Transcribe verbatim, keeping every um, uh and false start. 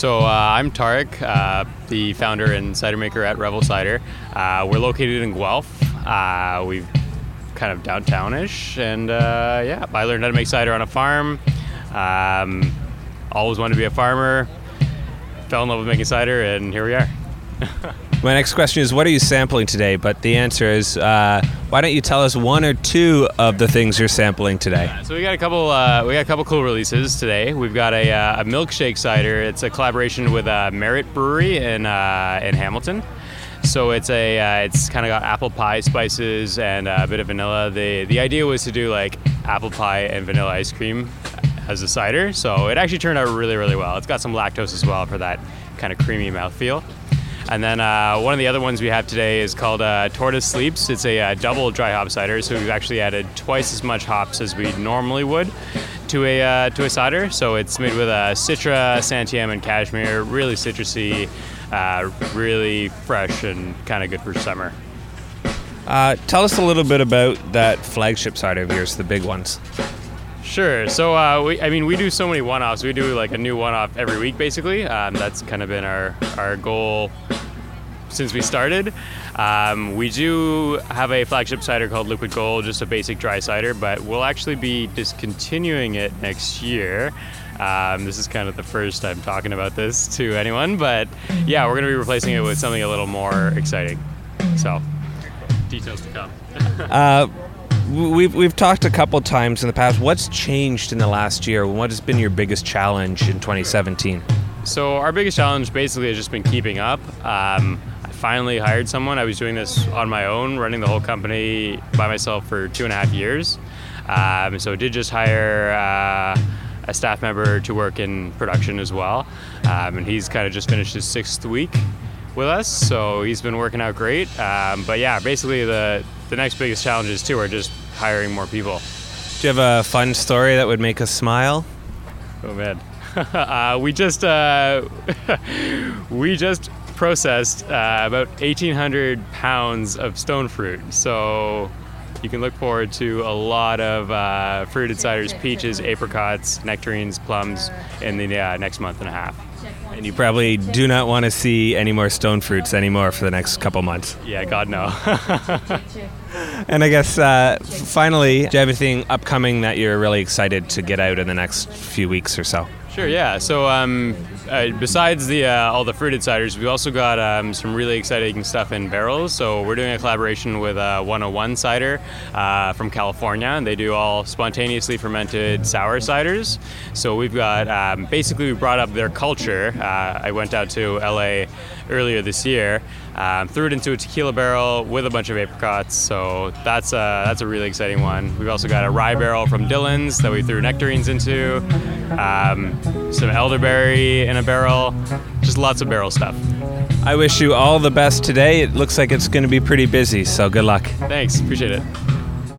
So uh, I'm Tarek, uh, the founder and cider maker at Revel Cider. Uh, we're located in Guelph. Uh, we've kind of downtownish, and uh, yeah, I learned how to make cider on a farm. Um, always wanted to be a farmer. Fell in love with making cider, and here we are. My next question is, what are you sampling today? But the answer is, uh, why don't you tell us one or two of the things you're sampling today? Yeah, so we got a couple. Uh, we got a couple cool releases today. We've got a, uh, a milkshake cider. It's a collaboration with uh, Merit Brewery in uh, in Hamilton. So it's a uh, it's kind of got apple pie spices and a bit of vanilla. The the idea was to do like apple pie and vanilla ice cream as a cider. So it actually turned out really really well. It's got some lactose as well for that kind of creamy mouthfeel. And then uh, one of the other ones we have today is called uh, Tortoise Sleeps. It's a uh, double dry hop cider, so we've actually added twice as much hops as we normally would to a uh, to a cider. So it's made with uh, Citra, Santiam, and Cashmere. Really citrusy, uh, really fresh, and kind of good for summer. Uh, tell us a little bit about that flagship cider of yours, the big ones. Sure. So, uh, we, I mean, we do so many one-offs. We do like a new one-off every week, basically. Um, that's kind of been our, our goal since we started. Um, we do have a flagship cider called Liquid Gold, just a basic dry cider, but we'll actually be discontinuing it next year. Um, this is kind of the first time talking about this to anyone, but yeah, we're going to be replacing it with something a little more exciting. So, details to come. uh, We've we've talked a couple times in the past. What's changed in the last year? What has been your biggest challenge in twenty seventeen? So our biggest challenge basically has just been keeping up. Um, I finally hired someone. I was doing this on my own, running the whole company by myself for two and a half years. Um, so I did just hire uh, a staff member to work in production as well. Um, and he's kind of just finished his sixth week with us, so he's been working out great. Um, but yeah, basically the the next biggest challenges too are just hiring more people. Do you have a fun story that would make us smile? Oh man, uh, we just uh, we just processed uh, about eighteen hundred pounds of stone fruit. So you can look forward to a lot of uh, fruited ciders, peaches, apricots, nectarines, plums in the uh, next month and a half. And you probably do not want to see any more stone fruits anymore for the next couple months. Yeah, God no. And I guess uh, finally, do you have anything upcoming that you're really excited to get out in the next few weeks or so? Sure, yeah. So um, uh, besides the uh, all the fruited ciders, we've also got um, some really exciting stuff in barrels. So we're doing a collaboration with uh, one oh one Cider uh, from California, and they do all spontaneously fermented sour ciders. So we've got, um, basically we brought up their culture. Uh, I went out to L A earlier this year, um, threw it into a tequila barrel with a bunch of apricots. So that's a, that's a really exciting one. We've also got a rye barrel from Dillon's that we threw nectarines into. Um, some elderberry in a barrel, just lots of barrel stuff. I wish you all the best today. It looks like it's going to be pretty busy, so good luck. Thanks, appreciate it.